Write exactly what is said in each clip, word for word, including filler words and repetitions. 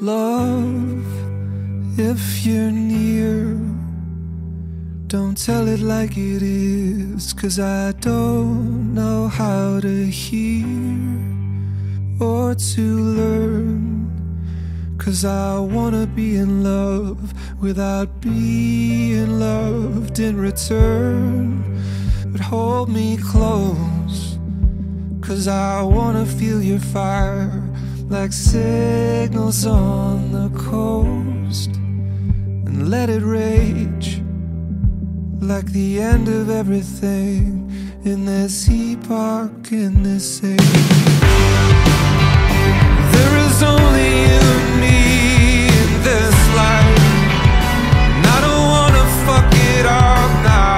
Love, if you're near, don't tell it like it is, 'cause I don't know how to hear or to learn, 'cause I wanna be in love without being loved in return. But hold me close, 'cause I wanna feel your fire like signals on the coast, and let it rage like the end of everything in this epoch, in this age. There is only you and me in this life, and I don't wanna fuck it up now.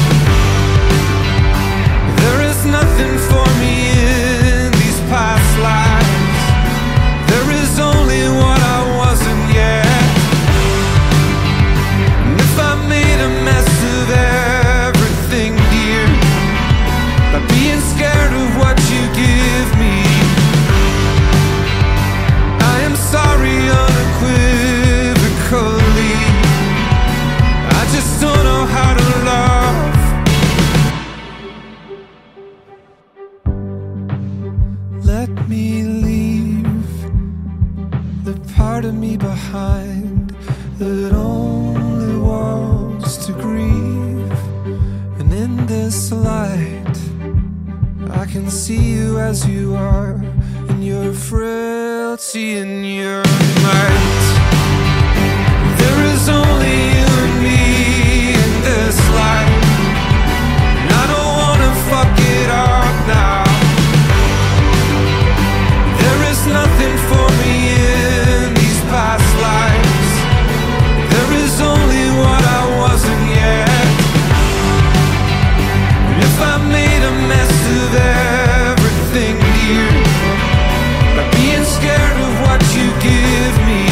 There is nothing for me in these past lives. There is only what I wasn't yet. And if I made a mess of everything dear by being scared of what you give me, I am sorry unequivocally. I just don't know how to love. Let me leave the part of me behind that only wants to grieve. And in this light, I can see you as you are, in your frailty and your might. There is only you and me in this life, and I don't wanna fuck it up now. There is nothing for me in these past lives. There is only what I wasn't yet. And if I made a mess of everything dear by being scared of what you give me,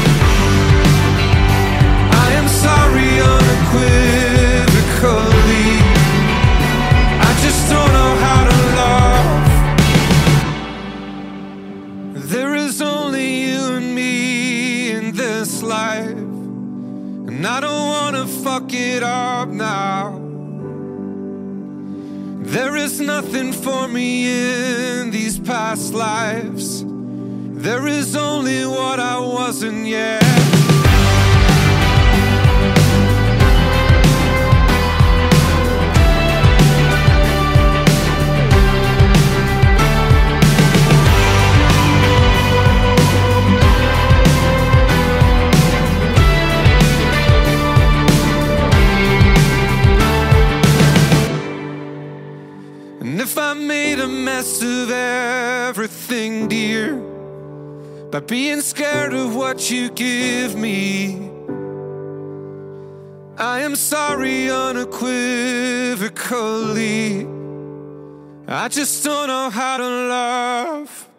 I am sorry unequivocally. I just don't know how to love. There is only you and me in this life, and I don't wanna fuck it up now. There is nothing for me in these past lives. There is only what I wasn't yet. And if I made a mess of everything dear by being scared of what you give me, I am sorry unequivocally. I just don't know how to love.